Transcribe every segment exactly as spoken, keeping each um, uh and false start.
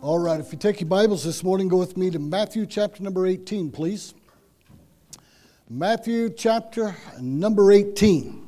All right, if you take your Bibles this morning, go with me to Matthew chapter number eighteen, please. Matthew chapter number eighteen.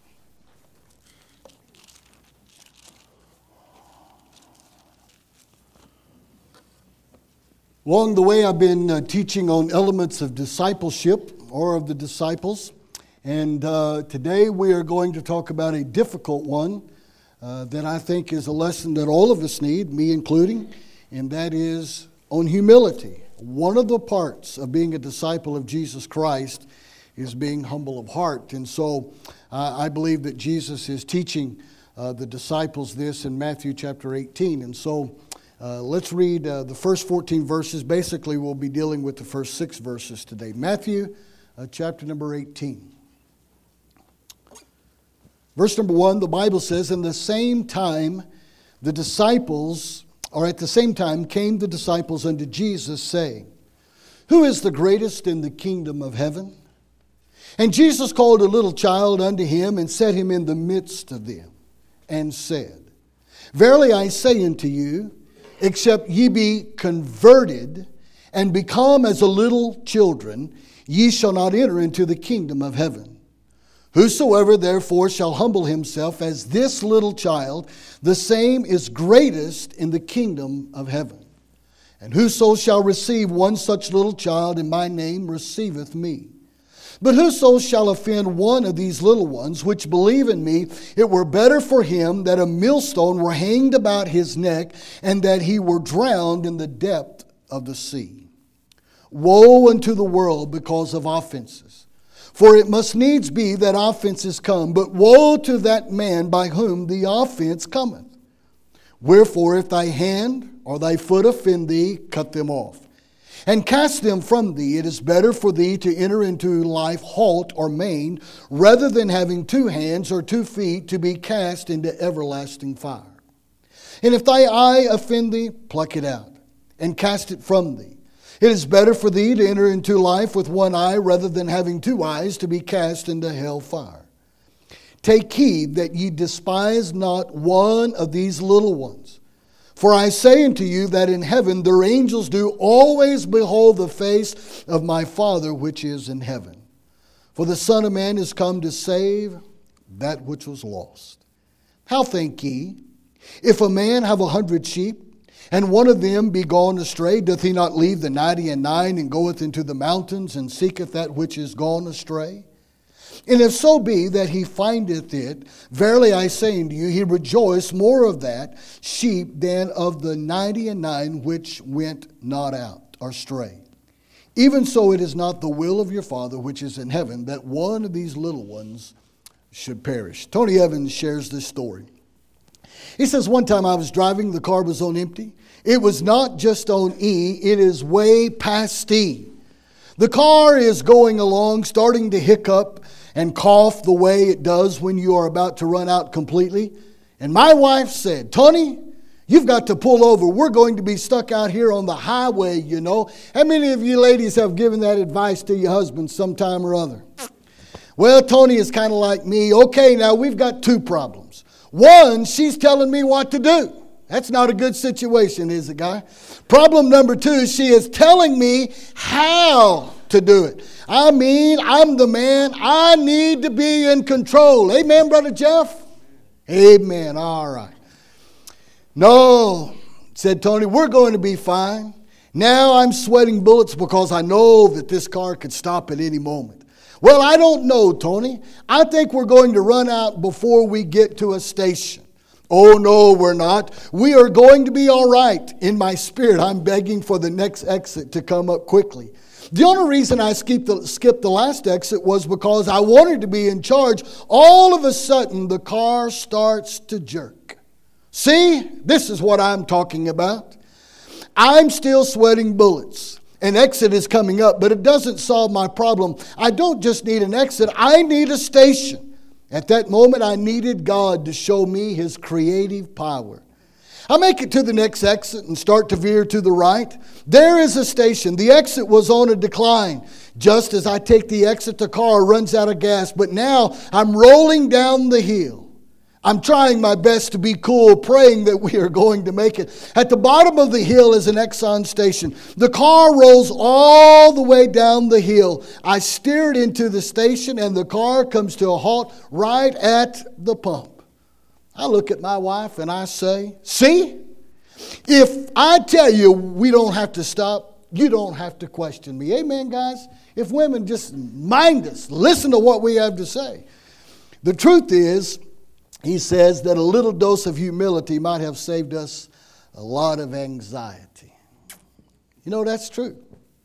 Along the way, I've been uh, teaching on elements of discipleship or of the disciples. And uh, today we are going to talk about a difficult one uh, that I think is a lesson that all of us need, me including. And that is on humility. One of the parts of being a disciple of Jesus Christ is being humble of heart. And so uh, I believe that Jesus is teaching uh, the disciples this in Matthew chapter eighteen. And so uh, let's read uh, the first fourteen verses. Basically, we'll be dealing with the first six verses today. Matthew uh, chapter number eighteen. Verse number one, the Bible says, "In the same time the disciples... Or at the same time came the disciples unto Jesus, saying, Who is the greatest in the kingdom of heaven? And Jesus called a little child unto him, and set him in the midst of them, and said, Verily I say unto you, except ye be converted, and become as a little children, ye shall not enter into the kingdom of heaven. Whosoever therefore shall humble himself as this little child, the same is greatest in the kingdom of heaven. And whoso shall receive one such little child in my name receiveth me. But whoso shall offend one of these little ones which believe in me, it were better for him that a millstone were hanged about his neck, and that he were drowned in the depth of the sea. Woe unto the world because of offenses! For it must needs be that offenses come, but woe to that man by whom the offense cometh. Wherefore, if thy hand or thy foot offend thee, cut them off, and cast them from thee. It is better for thee to enter into life halt or maimed, rather than having two hands or two feet to be cast into everlasting fire. And if thy eye offend thee, pluck it out, and cast it from thee. It is better for thee to enter into life with one eye rather than having two eyes to be cast into hell fire. Take heed that ye despise not one of these little ones. For I say unto you that in heaven their angels do always behold the face of my Father which is in heaven. For the Son of Man is come to save that which was lost. How think ye, if a man have a hundred sheep, and one of them be gone astray, doth he not leave the ninety and nine, and goeth into the mountains, and seeketh that which is gone astray? And if so be that he findeth it, verily I say unto you, he rejoiced more of that sheep than of the ninety and nine which went not out, or stray. Even so it is not the will of your Father which is in heaven, that one of these little ones should perish." Tony Evans shares this story. He says, one time I was driving, the car was on empty. It was not just on E, it is way past E. The car is going along, starting to hiccup and cough the way it does when you are about to run out completely. And my wife said, "Tony, you've got to pull over. We're going to be stuck out here on the highway, you know." How many of you ladies have given that advice to your husband sometime or other? Well, Tony is kind of like me. Okay, now we've got two problems. One, she's telling me what to do. That's not a good situation, is it, guy? Problem number two, she is telling me how to do it. I mean, I'm the man. I need to be in control. Amen, Brother Jeff? Amen. All right. "No," said Tony, "we're going to be fine. Now I'm sweating bullets because I know that this car could stop at any moment." "Well, I don't know, Tony. I think we're going to run out before we get to a station." "Oh, no, we're not. We are going to be all right." In my spirit, I'm begging for the next exit to come up quickly. The only reason I skipped the, skipped the last exit was because I wanted to be in charge. All of a sudden, the car starts to jerk. See, this is what I'm talking about. I'm still sweating bullets. An exit is coming up, but it doesn't solve my problem. I don't just need an exit, I need a station. At that moment, I needed God to show me His creative power. I make it to the next exit and start to veer to the right. There is a station. The exit was on a decline. Just as I take the exit, the car runs out of gas. But now I'm rolling down the hill. I'm trying my best to be cool, praying that we are going to make it. At the bottom of the hill is an Exxon station. The car rolls all the way down the hill. I steered into the station and the car comes to a halt right at the pump. I look at my wife and I say, see, if I tell you we don't have to stop, you don't have to question me. Amen, guys? If women just mind us, listen to what we have to say. The truth is, he says that a little dose of humility might have saved us a lot of anxiety. You know, that's true.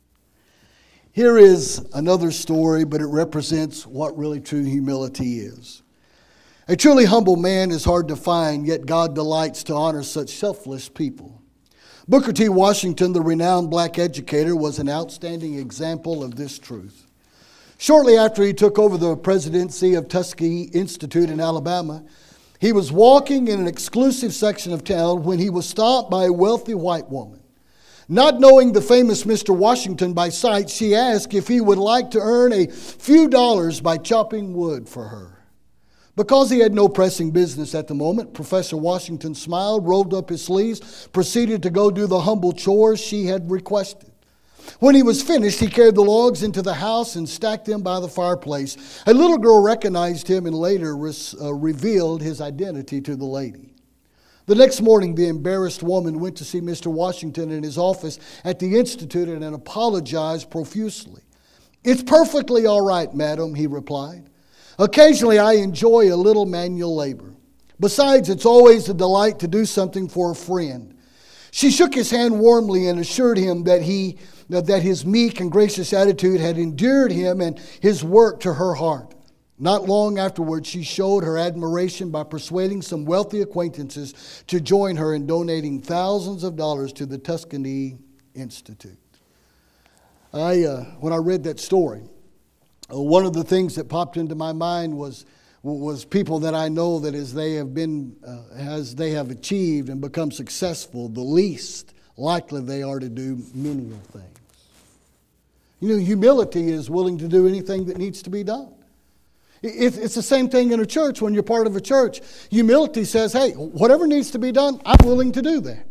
Here is another story, but it represents what really true humility is. A truly humble man is hard to find, yet God delights to honor such selfless people. Booker T. Washington, the renowned black educator, was an outstanding example of this truth. Shortly after he took over the presidency of Tuskegee Institute in Alabama, he was walking in an exclusive section of town when he was stopped by a wealthy white woman. Not knowing the famous Mister Washington by sight, she asked if he would like to earn a few dollars by chopping wood for her. Because he had no pressing business at the moment, Professor Washington smiled, rolled up his sleeves, proceeded to go do the humble chores she had requested. When he was finished, he carried the logs into the house and stacked them by the fireplace. A little girl recognized him and later res- uh, revealed his identity to the lady. The next morning, the embarrassed woman went to see Mister Washington in his office at the Institute and apologized profusely. "It's perfectly all right, madam," he replied. "Occasionally I enjoy a little manual labor. Besides, it's always a delight to do something for a friend." She shook his hand warmly and assured him that he that his meek and gracious attitude had endeared him and his work to her heart. Not long afterwards, she showed her admiration by persuading some wealthy acquaintances to join her in donating thousands of dollars to the Tuskegee Institute. I, uh, when I read that story, uh, one of the things that popped into my mind was was people that I know that as they have been, uh, as they have achieved and become successful, the least likely they are to do many of things. You know, humility is willing to do anything that needs to be done. It's the same thing in a church when you're part of a church. Humility says, hey, whatever needs to be done, I'm willing to do that.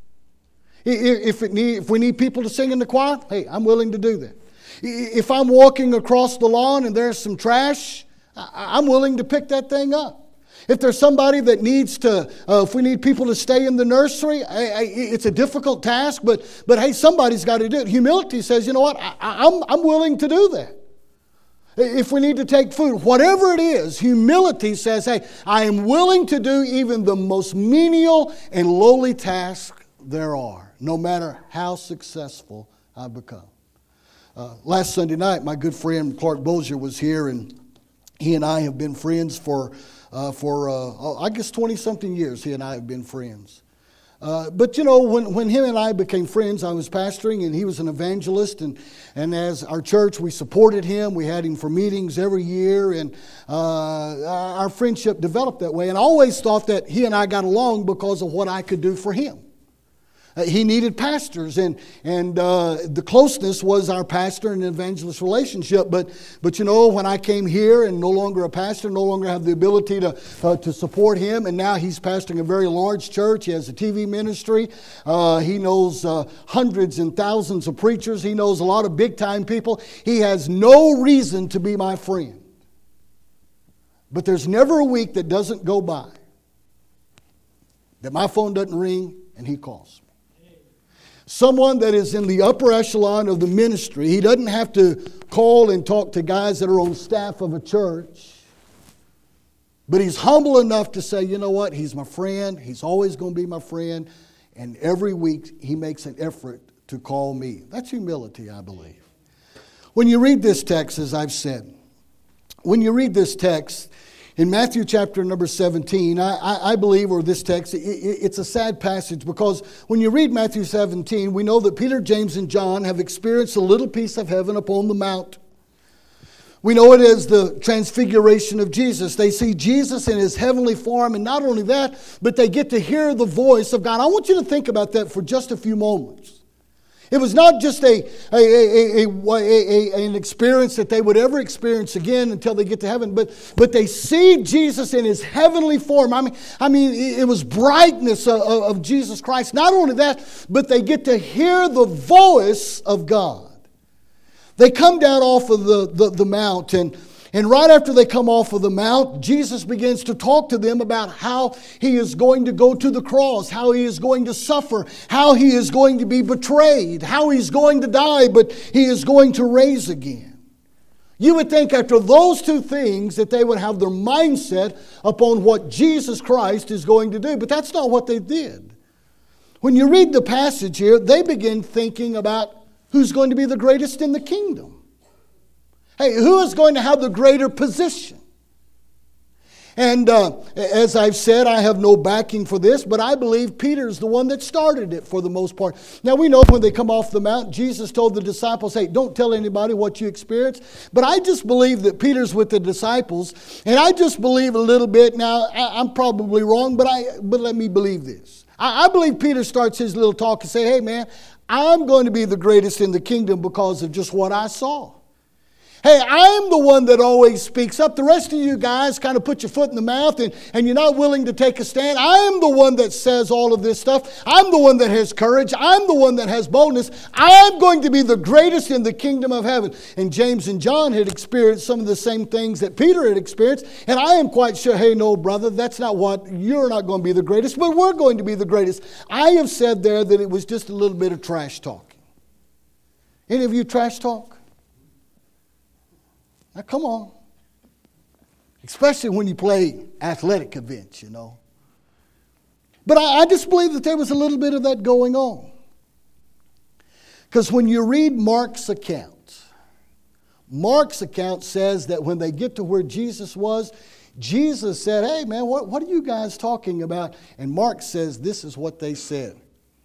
If, it need, if we need people to sing in the choir, hey, I'm willing to do that. If I'm walking across the lawn and there's some trash, I'm willing to pick that thing up. If there's somebody that needs to, uh, if we need people to stay in the nursery, I, I, it's a difficult task, but but hey, somebody's got to do it. Humility says, you know what, I, I'm, I'm willing to do that. If we need to take food, whatever it is, humility says, hey, I am willing to do even the most menial and lowly task there are, no matter how successful I've become. Uh, last Sunday night, my good friend Clark Bolger was here, and he and I have been friends for Uh, for, uh, I guess, twenty-something years, he and I have been friends. Uh, but, you know, when, when him and I became friends, I was pastoring, and he was an evangelist. And, and as our church, we supported him. We had him for meetings every year. And uh, our friendship developed that way. And I always thought that he and I got along because of what I could do for him. Uh, he needed pastors, and and uh, the closeness was our pastor and evangelist relationship. But but you know, when I came here and no longer a pastor, no longer have the ability to uh, to support him, and now he's pastoring a very large church. He has a T V ministry. Uh, he knows uh, hundreds and thousands of preachers. He knows a lot of big time people. He has no reason to be my friend. But there's never a week that doesn't go by that my phone doesn't ring and he calls me. Someone that is in the upper echelon of the ministry. He doesn't have to call and talk to guys that are on staff of a church. But he's humble enough to say, you know what, he's my friend. He's always going to be my friend. And every week he makes an effort to call me. That's humility, I believe. When you read this text, as I've said, when you read this text, in Matthew chapter number seventeen, I, I, I believe, or this text, it, it, it's a sad passage because when you read Matthew seventeen, we know that Peter, James, and John have experienced a little piece of heaven upon the mount. We know it as the transfiguration of Jesus. They see Jesus in his heavenly form, and not only that, but they get to hear the voice of God. I want you to think about that for just a few moments. It was not just a, a, a, a, a, an experience that they would ever experience again until they get to heaven, but, but they see Jesus in his heavenly form. I mean, I mean it was brightness of, of Jesus Christ. Not only that, but they get to hear the voice of God. They come down off of the, the, the mount, and And right after they come off of the mount, Jesus begins to talk to them about how he is going to go to the cross, how he is going to suffer, how he is going to be betrayed, how he's going to die, but he is going to raise again. You would think after those two things that they would have their mindset upon what Jesus Christ is going to do, but that's not what they did. When you read the passage here, they begin thinking about who's going to be the greatest in the kingdom. Hey, who is going to have the greater position? And uh, as I've said, I have no backing for this, but I believe Peter's the one that started it for the most part. Now we know when they come off the mount, Jesus told the disciples, hey, don't tell anybody what you experienced. But I just believe that Peter's with the disciples, and I just believe a little bit. Now, I, I'm probably wrong, but I but let me believe this. I, I believe Peter starts his little talk and say, hey man, I'm going to be the greatest in the kingdom because of just what I saw. Hey, I'm the one that always speaks up. The rest of you guys kind of put your foot in the mouth and, and you're not willing to take a stand. I'm the one that says all of this stuff. I'm the one that has courage. I'm the one that has boldness. I'm going to be the greatest in the kingdom of heaven. And James and John had experienced some of the same things that Peter had experienced. And I am quite sure, hey, no, brother, that's not what, you're not going to be the greatest, but we're going to be the greatest. I have said there that it was just a little bit of trash talking. Any of you trash talk? Now, come on. Especially when you play athletic events, you know. But I, I just believe that there was a little bit of that going on. Because when you read Mark's account, Mark's account says that when they get to where Jesus was, Jesus said, hey, man, what, what are you guys talking about? And Mark says this is what they said.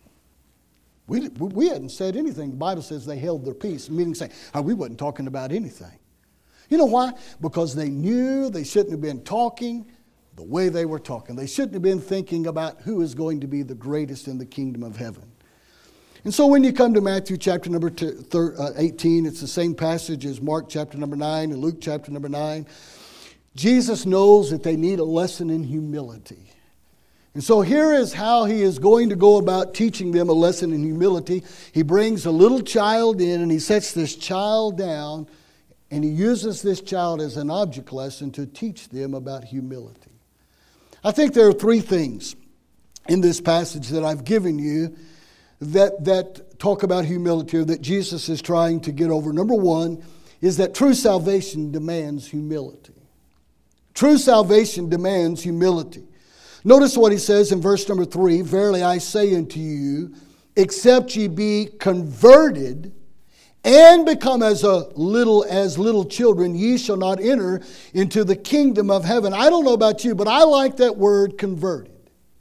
We, we hadn't said anything. The Bible says they held their peace, meaning saying, oh, we wasn't talking about anything. You know why? Because they knew they shouldn't have been talking the way they were talking. They shouldn't have been thinking about who is going to be the greatest in the kingdom of heaven. And so when you come to Matthew chapter number eighteen, it's the same passage as Mark chapter number nine and Luke chapter number nine. Jesus knows that they need a lesson in humility. And so here is how he is going to go about teaching them a lesson in humility. He brings a little child in and he sets this child down. And he uses this child as an object lesson to teach them about humility. I think there are three things in this passage that I've given you that, that talk about humility or that Jesus is trying to get over. Number one is that true salvation demands humility. True salvation demands humility. Notice what he says in verse number three, verily I say unto you, except ye be converted and become as a little as little children, ye shall not enter into the kingdom of heaven. I don't know about you, but I like that word converted.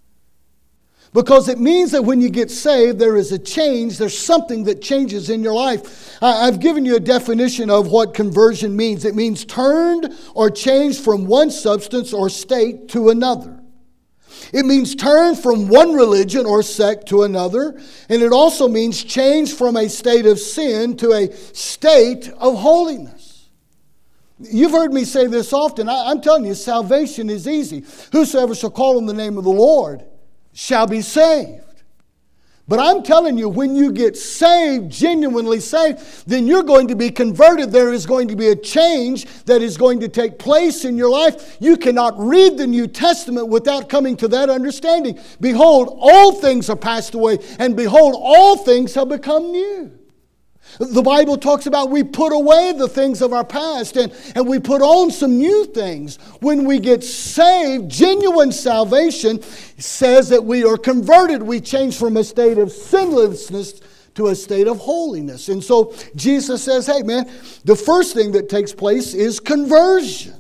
Because it means that when you get saved, there is a change. There's something that changes in your life. I've given you a definition of what conversion means. It means turned or changed from one substance or state to another. It means turn from one religion or sect to another. And it also means change from a state of sin to a state of holiness. You've heard me say this often. I, I'm telling you, salvation is easy. Whosoever shall call on the name of the Lord shall be saved. But I'm telling you, when you get saved, genuinely saved, then you're going to be converted. There is going to be a change that is going to take place in your life. You cannot read the New Testament without coming to that understanding. Behold, all things are passed away, and behold, all things have become new. The Bible talks about we put away the things of our past and, and we put on some new things. When we get saved, genuine salvation says that we are converted. We change from a state of sinlessness to a state of holiness. And so Jesus says, hey man, the first thing that takes place is conversion.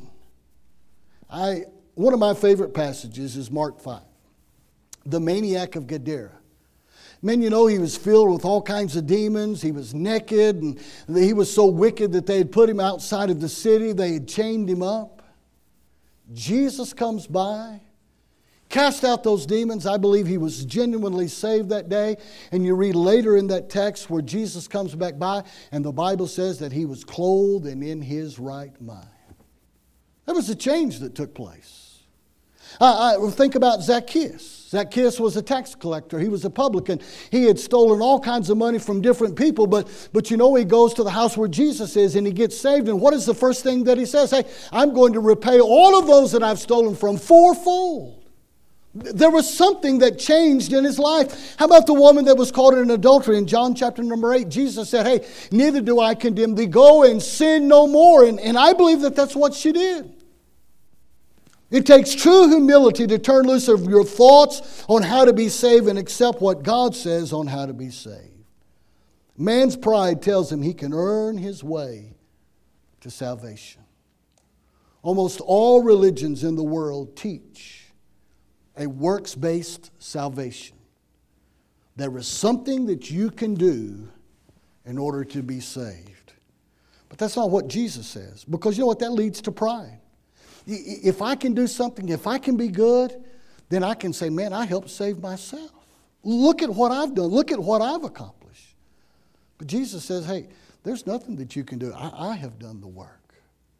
I one of my favorite passages is Mark five, the maniac of Gadara. Man, you know, he was filled with all kinds of demons. He was naked, and he was so wicked that they had put him outside of the city. They had chained him up. Jesus comes by. cast out those demons. I believe he was genuinely saved that day. And you read later in that text where Jesus comes back by, and the Bible says that he was clothed and in his right mind. There was a change that took place. I, I think about Zacchaeus. Zacchaeus was a tax collector. He was a publican. He had stolen all kinds of money from different people, but, but you know, he goes to the house where Jesus is and he gets saved. And what is the first thing that he says? Hey, I'm going to repay all of those that I've stolen from fourfold. There was something that changed in his life. How about the woman that was caught in adultery in John chapter number eight? Jesus said, hey, neither do I condemn thee. Go and sin no more. And, and I believe that that's what she did. It takes true humility to turn loose of your thoughts on how to be saved and accept what God says on how to be saved. Man's pride tells him he can earn his way to salvation. Almost all religions in the world teach a works-based salvation. There is something that you can do in order to be saved. But that's not what Jesus says, because you know what? That leads to pride. If I can do something, if I can be good, then I can say, man, I helped save myself. Look at what I've done. Look at what I've accomplished. But Jesus says, hey, there's nothing that you can do. I, I have done the work.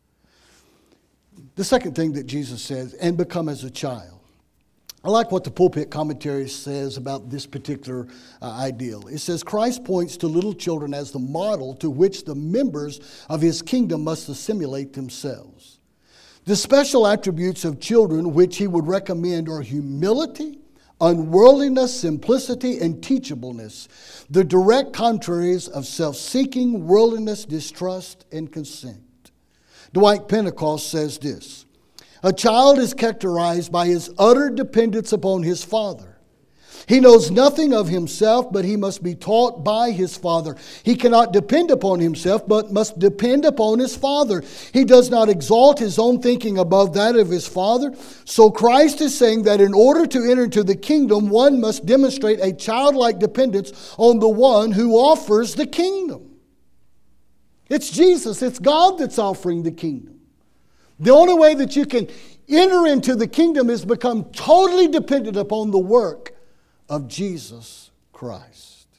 The second thing that Jesus says, and become as a child. I like what the pulpit commentary says about this particular uh, ideal. It says, Christ points to little children as the model to which the members of his kingdom must assimilate themselves. The special attributes of children which he would recommend are humility, unworldliness, simplicity, and teachableness, the direct contraries of self-seeking, worldliness, distrust, and consent. Dwight Pentecost says this, a child is characterized by his utter dependence upon his father. He knows nothing of himself, but he must be taught by his father. He cannot depend upon himself, but must depend upon his father. He does not exalt his own thinking above that of his father. So Christ is saying that in order to enter into the kingdom, one must demonstrate a childlike dependence on the one who offers the kingdom. It's Jesus, it's God that's offering the kingdom. The only way that you can enter into the kingdom is become totally dependent upon the work of Jesus Christ.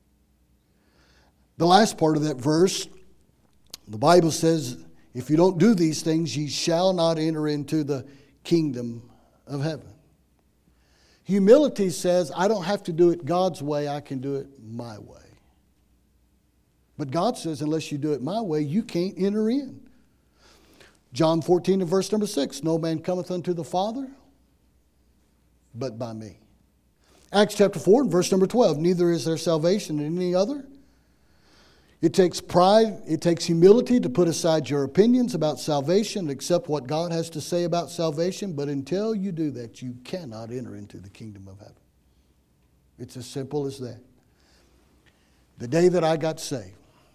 The last part of that verse, the Bible says, if you don't do these things, ye shall not enter into the kingdom of heaven. Humility says, I don't have to do it God's way, I can do it my way. But God says, unless you do it my way, you can't enter in. John fourteen and verse number six, no man cometh unto the Father but by me. Acts chapter four and verse number twelve, neither is there salvation in any other. It takes pride, it takes humility to put aside your opinions about salvation and accept what God has to say about salvation. But until you do that, you cannot enter into the kingdom of heaven. It's as simple as that. The day that I got saved,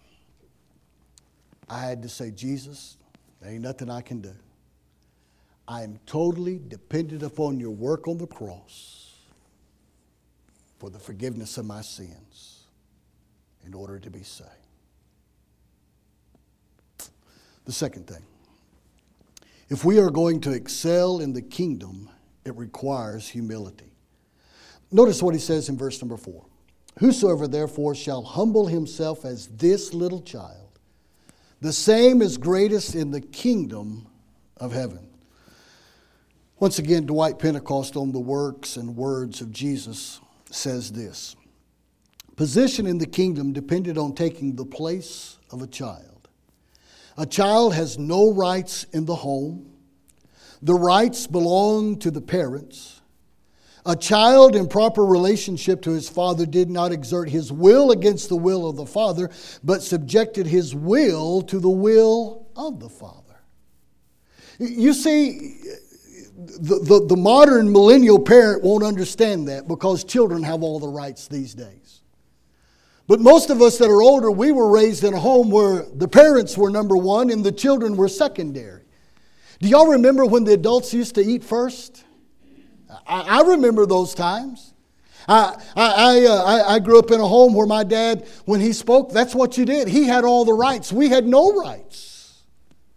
I had to say, Jesus, there ain't nothing I can do. I am totally dependent upon your work on the cross for the forgiveness of my sins in order to be saved. The second thing, if we are going to excel in the kingdom, it requires humility. Notice what he says in verse number four. Whosoever therefore shall humble himself as this little child, the same is greatest in the kingdom of heaven. Once again, Dwight Pentecost on the works and words of Jesus says this. Position in the kingdom depended on taking the place of a child. A child has no rights in the home. The rights belong to the parents. A child in proper relationship to his father did not exert his will against the will of the father, but subjected his will to the will of the father. You see, The, the, the modern millennial parent won't understand that because children have all the rights these days. But most of us that are older, we were raised in a home where the parents were number one and the children were secondary. Do y'all remember when the adults used to eat first? I, I remember those times. I, I, I, uh, I, I grew up in a home where my dad, when he spoke, that's what you did. He had all the rights. We had no rights.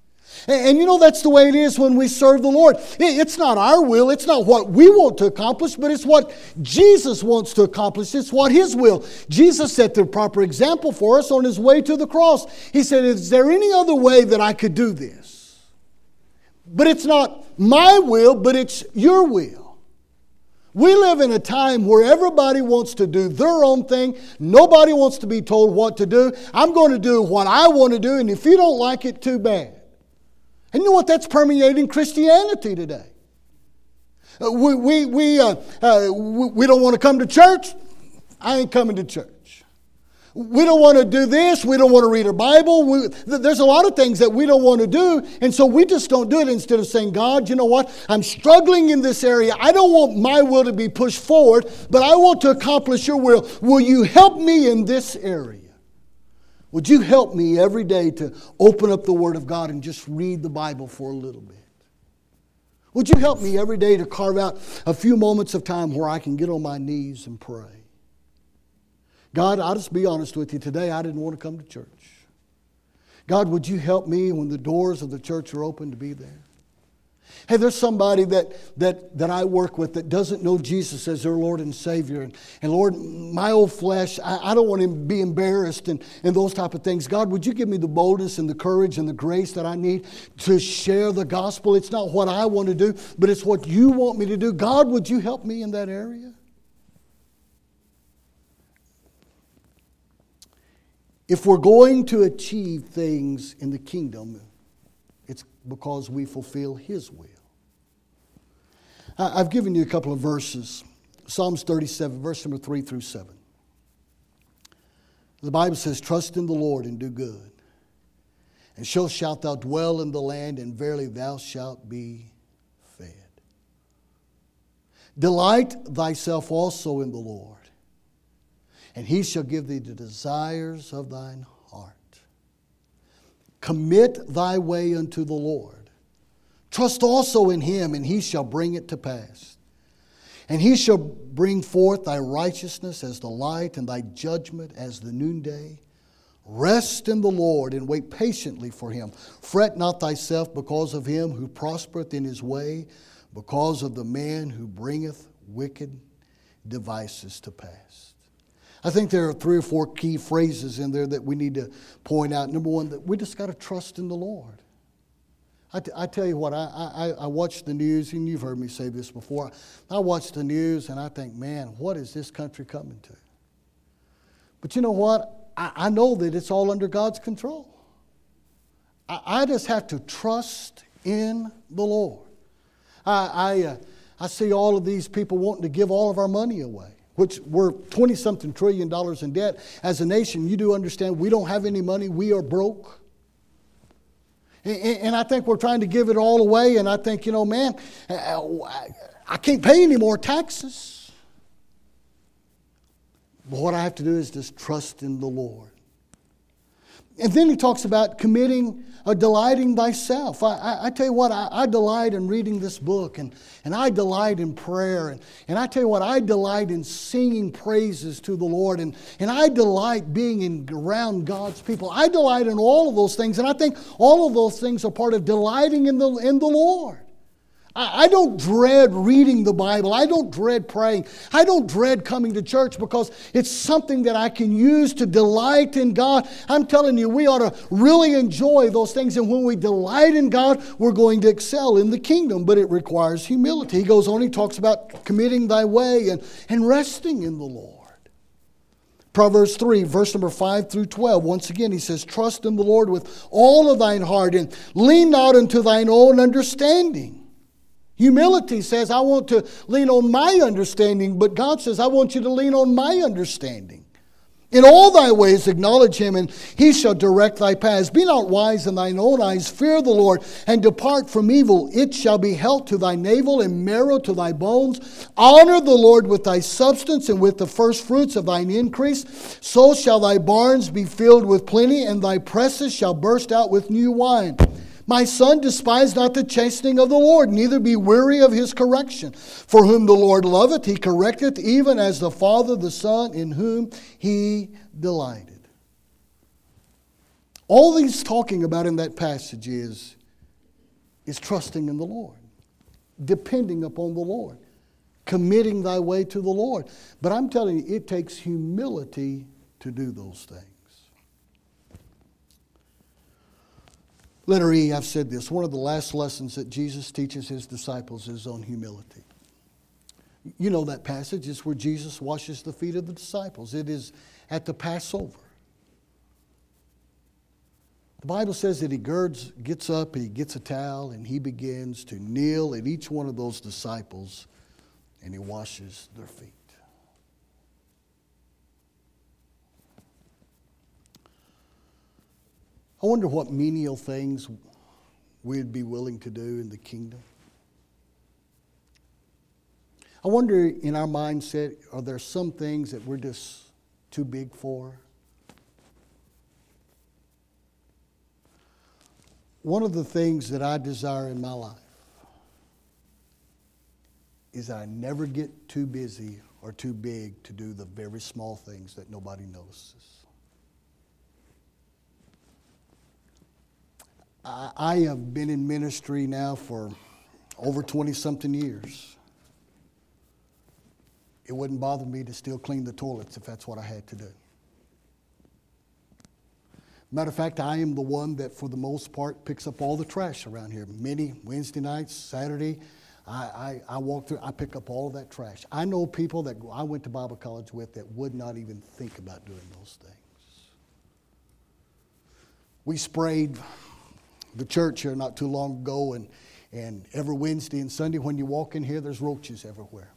And, and you know, that's the way it is when we serve the Lord. It, it's not our will. It's not what we want to accomplish, but it's what Jesus wants to accomplish. It's what His will. Jesus set the proper example for us on His way to the cross. He said, is there any other way that I could do this? But it's not my will, but it's your will. We live in a time where everybody wants to do their own thing. Nobody wants to be told what to do. I'm going to do what I want to do, and if you don't like it, too bad. And you know what? That's permeating Christianity today. Uh, we we we, uh, uh, we we don't want to come to church. I ain't coming to church. We don't want to do this. We don't want to read our Bible. We, there's a lot of things that we don't want to do. And so we just don't do it instead of saying, God, you know what? I'm struggling in this area. I don't want my will to be pushed forward, but I want to accomplish your will. Will you help me in this area? Would you help me every day to open up the Word of God and just read the Bible for a little bit? Would you help me every day to carve out a few moments of time where I can get on my knees and pray? God, I'll just be honest with you. Today, I didn't want to come to church. God, would you help me when the doors of the church are open to be there? Hey, there's somebody that that that I work with that doesn't know Jesus as their Lord and Savior. And, and Lord, my old flesh, I, I don't want him to be embarrassed and, and those type of things. God, would you give me the boldness and the courage and the grace that I need to share the gospel? It's not what I want to do, but it's what you want me to do. God, would you help me in that area? If we're going to achieve things in the kingdom, it's because we fulfill His will. I've given you a couple of verses. Psalms thirty-seven, verse number three through seven. The Bible says, trust in the Lord and do good. And so shalt thou dwell in the land, and verily thou shalt be fed. Delight thyself also in the Lord, and He shall give thee the desires of thine heart. Commit thy way unto the Lord. Trust also in Him, and He shall bring it to pass. And He shall bring forth thy righteousness as the light, and thy judgment as the noonday. Rest in the Lord, and wait patiently for Him. Fret not thyself because of him who prospereth in his way, because of the man who bringeth wicked devices to pass. I think there are three or four key phrases in there that we need to point out. Number one, that we just got to trust in the Lord. I, t- I tell you what, I, I, I watch the news, and you've heard me say this before. I watch the news and I think, man, what is this country coming to? But you know what? I, I know that it's all under God's control. I, I just have to trust in the Lord. I, I, uh, I see all of these people wanting to give all of our money away, which we're twenty-something trillion dollars in debt. As a nation, you do understand we don't have any money. We are broke. And I think we're trying to give it all away. And I think, you know, man, I can't pay any more taxes. But what I have to do is just trust in the Lord. And then he talks about committing, uh, delighting thyself. I, I, I tell you what, I, I delight in reading this book, and, and I delight in prayer. And, and I tell you what, I delight in singing praises to the Lord. And, and I delight being in, around God's people. I delight in all of those things. And I think all of those things are part of delighting in the, in the Lord. I don't dread reading the Bible. I don't dread praying. I don't dread coming to church because it's something that I can use to delight in God. I'm telling you, we ought to really enjoy those things. And when we delight in God, we're going to excel in the kingdom. But it requires humility. He goes on, he talks about committing thy way and, and resting in the Lord. Proverbs three, verse number five through twelve. Once again, he says, trust in the Lord with all of thine heart, and lean not unto thine own understanding. Humility says, I want to lean on my understanding, but God says, I want you to lean on my understanding. In all thy ways acknowledge Him, and He shall direct thy paths. Be not wise in thine own eyes. Fear the Lord, and depart from evil. It shall be health to thy navel, and marrow to thy bones. Honor the Lord with thy substance, and with the first fruits of thine increase. So shall thy barns be filled with plenty, and thy presses shall burst out with new wine. My son, despise not the chastening of the Lord, neither be weary of His correction. For whom the Lord loveth, He correcteth, even as the Father the Son, in whom He delighted. All he's talking about in that passage is is trusting in the Lord, depending upon the Lord, committing thy way to the Lord. But I'm telling you, it takes humility to do those things. Letter E, I've said this. One of the last lessons that Jesus teaches his disciples is on humility. You know that passage. It's where Jesus washes the feet of the disciples. It is at the Passover. The Bible says that he girds, gets up, and he gets a towel, and he begins to kneel at each one of those disciples, and he washes their feet. I wonder what menial things we'd be willing to do in the kingdom. I wonder in our mindset, are there some things that we're just too big for? One of the things that I desire in my life is I never get too busy or too big to do the very small things that nobody notices. I, I have been in ministry now for over twenty-something years. It wouldn't bother me to still clean the toilets if that's what I had to do. Matter of fact, I am the one that, for the most part, picks up all the trash around here. Many Wednesday nights, Saturday, I, I, I walk through, I pick up all of that trash. I know people that I went to Bible college with that would not even think about doing those things. We sprayed the church here not too long ago, and, and every Wednesday and Sunday when you walk in here, there's roaches everywhere.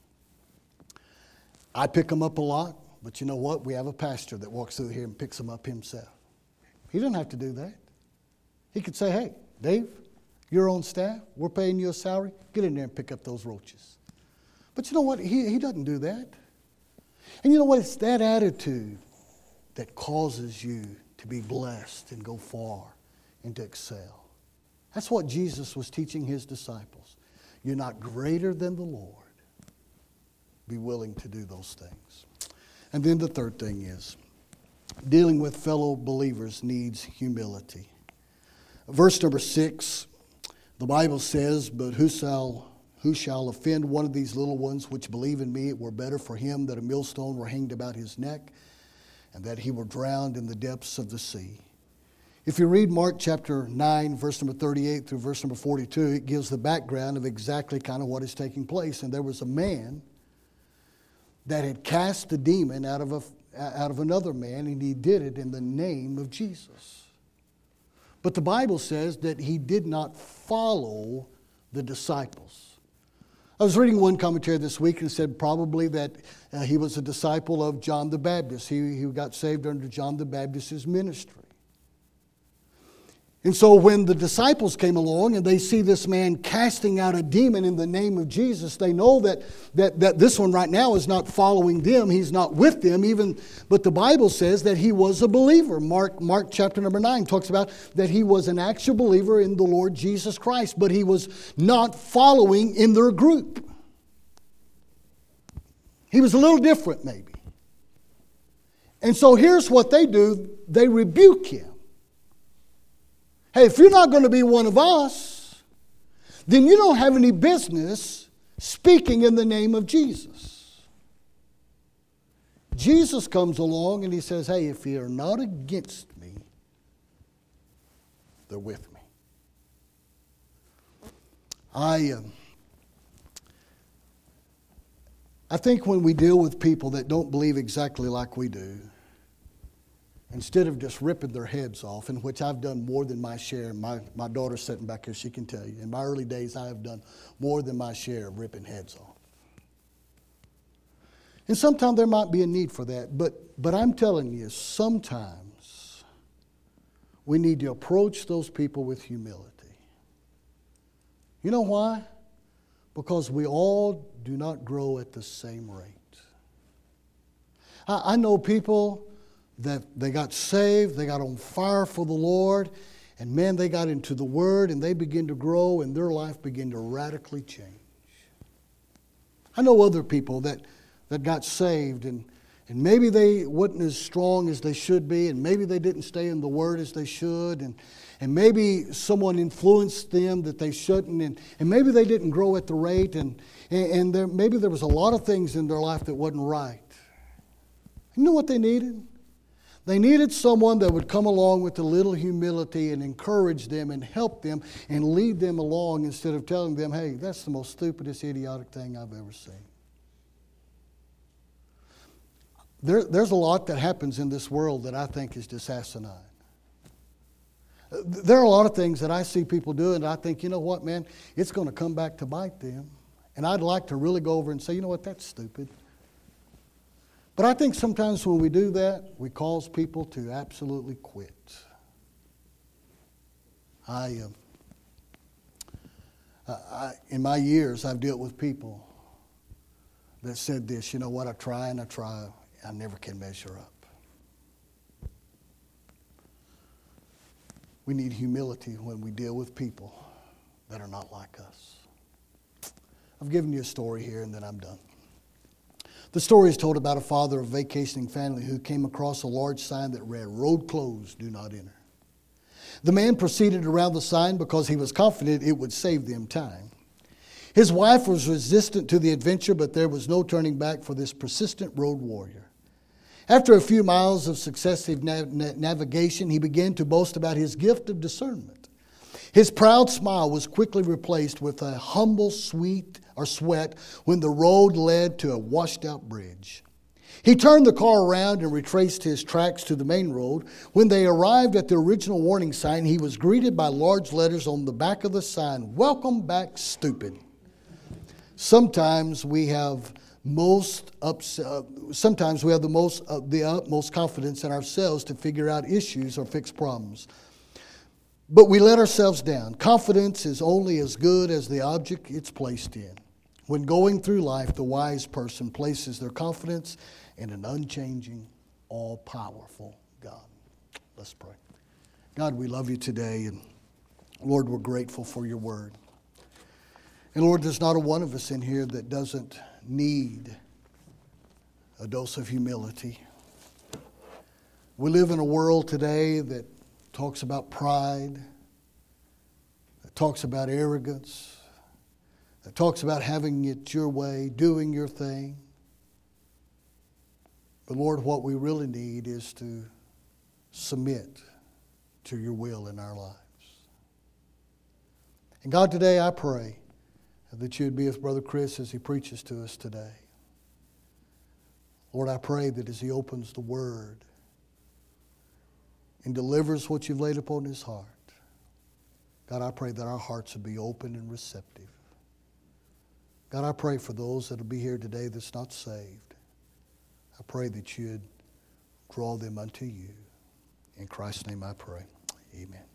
I pick them up a lot, but you know what? We have a pastor that walks through here and picks them up himself. He doesn't have to do that. He could say, hey, Dave, you're on staff. We're paying you a salary. Get in there and pick up those roaches. But you know what? He, he doesn't do that. And you know what? It's that attitude that causes you to be blessed and go far and to excel. That's what Jesus was teaching his disciples. You're not greater than the Lord. Be willing to do those things. And then the third thing is, dealing with fellow believers needs humility. Verse number six, the Bible says, but who shall, who shall offend one of these little ones which believe in me, it were better for him that a millstone were hanged about his neck, and that he were drowned in the depths of the sea. If you read Mark chapter nine, verse number thirty-eight through verse number forty-two, it gives the background of exactly kind of what is taking place. And there was a man that had cast the demon out of a, out of another man, and he did it in the name of Jesus. But the Bible says that he did not follow the disciples. I was reading one commentary this week and said probably that uh, he was a disciple of John the Baptist. He, he got saved under John the Baptist's ministry. And so when the disciples came along and they see this man casting out a demon in the name of Jesus, they know that, that, that this one right now is not following them. He's not with them. Even, but the Bible says that he was a believer. Mark, Mark chapter number nine talks about that he was an actual believer in the Lord Jesus Christ, but he was not following in their group. He was a little different maybe. And so here's what they do. They rebuke him. Hey, if you're not going to be one of us, then you don't have any business speaking in the name of Jesus. Jesus comes along and he says, hey, if you're not against me, they're with me. I, uh, I think when we deal with people that don't believe exactly like we do, instead of just ripping their heads off, in which I've done more than my share, my, my daughter's sitting back here, she can tell you. In my early days, I have done more than my share of ripping heads off. And sometimes there might be a need for that, but, but I'm telling you, sometimes we need to approach those people with humility. You know why? Because we all do not grow at the same rate. I, I know people that they got saved, they got on fire for the Lord, and man, they got into the Word, and they begin to grow, and their life began to radically change. I know other people that, that got saved, and, And maybe they wasn't as strong as they should be, and maybe they didn't stay in the Word as they should, and, and maybe someone influenced them that they shouldn't, and, and maybe they didn't grow at the rate, and, and, and there, maybe there was a lot of things in their life that wasn't right. You know what they needed? They needed someone that would come along with a little humility and encourage them and help them and lead them along instead of telling them, hey, that's the most stupidest, idiotic thing I've ever seen. There, there's a lot that happens in this world that I think is just asinine. There are a lot of things that I see people do, and I think, you know what, man, it's going to come back to bite them. And I'd like to really go over and say, you know what, that's stupid. But I think sometimes when we do that, we cause people to absolutely quit. I, uh, I, in my years, I've dealt with people that said this, you know what, I try and I try, I never can measure up. We need humility when we deal with people that are not like us. I've given you a story here and then I'm done. The story is told about a father of a vacationing family who came across a large sign that read, "Road closed, do not enter." The man proceeded around the sign because he was confident it would save them time. His wife was resistant to the adventure, but there was no turning back for this persistent road warrior. After a few miles of successive nav- navigation, he began to boast about his gift of discernment. His proud smile was quickly replaced with a humble sweet or sweat when the road led to a washed-out bridge. He turned the car around and retraced his tracks to the main road. When they arrived at the original warning sign, he was greeted by large letters on the back of the sign, "Welcome back, stupid." Sometimes we have most ups, uh, sometimes we have the most uh, the utmost confidence in ourselves to figure out issues or fix problems. But we let ourselves down. Confidence is only as good as the object it's placed in. When going through life, the wise person places their confidence in an unchanging, all-powerful God. Let's pray. God, we love you today, and Lord, we're grateful for your word. And Lord, there's not a one of us in here that doesn't need a dose of humility. We live in a world today that talks about pride, that talks about arrogance, that talks about having it your way, doing your thing. But Lord, what we really need is to submit to your will in our lives. And God, today I pray that you would be with Brother Chris as he preaches to us today. Lord, I pray that as he opens the Word and delivers what you've laid upon his heart, God, I pray that our hearts would be open and receptive. God, I pray for those that will be here today that's not saved. I pray that you'd draw them unto you. In Christ's name I pray. Amen.